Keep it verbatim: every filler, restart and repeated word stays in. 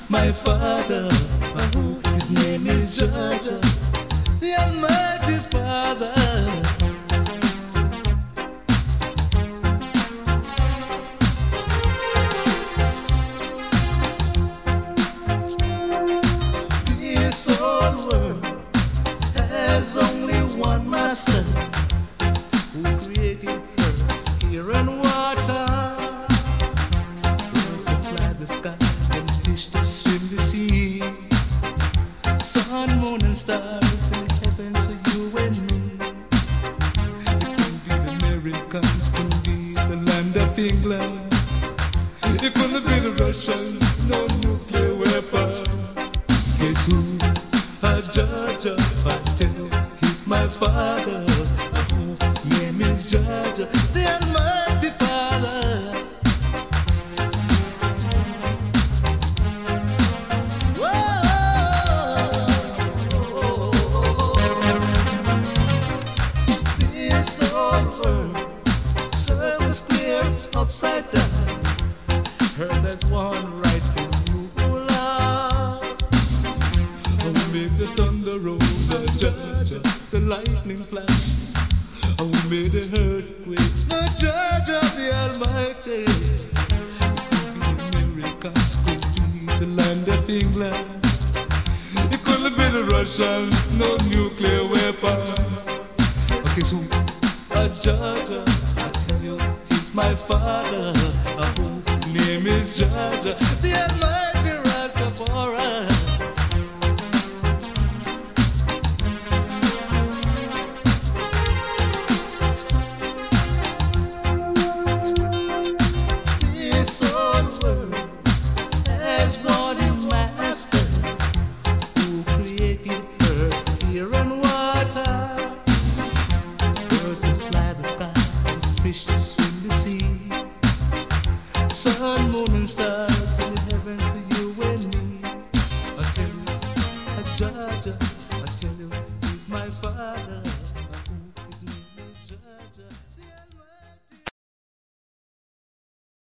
my Father. Oh, his name is Jah, the Almighty Father. This whole world has only one master who created earth, air and water. Birds that fly the sky and fish that swim the sea. Sun, moon and stars in the heavens for you and me. It could be the Americans, could be the land of England. It couldn't be the Russians, no nuclear weapons. Guess who? A judge, I tell you, he's my Father. His name is Judge, the Almighty Father. This whole world, circle square, upside down. Heard there's one right for you, oh Lord. Who made the thunder roll, the Judge, the lightning flash? Who made the earthquake, the Judge of the Almighty? It could be Americans, could be the land of England. It couldn't be the Russians, no nuclear weapons. Okay, so a Judge, I tell you, he's my Father. His name is Judge, the Almighty Rastafari. This whole world has one master who created earth, air and water. Birds that fly the sky, fish that swim the sea. Sun, moon and stars in the heavens for you and me. I tell you, a Judge, I tell you, he's my Father.